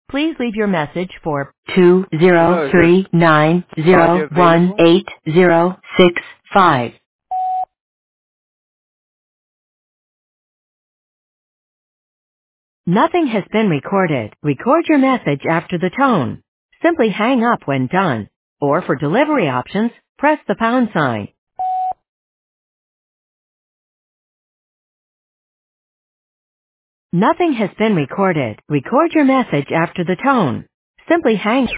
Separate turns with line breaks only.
Please leave your message for
Hello, is this Claudia available?
203901865. Nothing has been recorded. Record your message after the tone. Simply hang up when done. Or for delivery options, press the pound sign. Nothing has been recorded. Record your message after the tone. Simply hang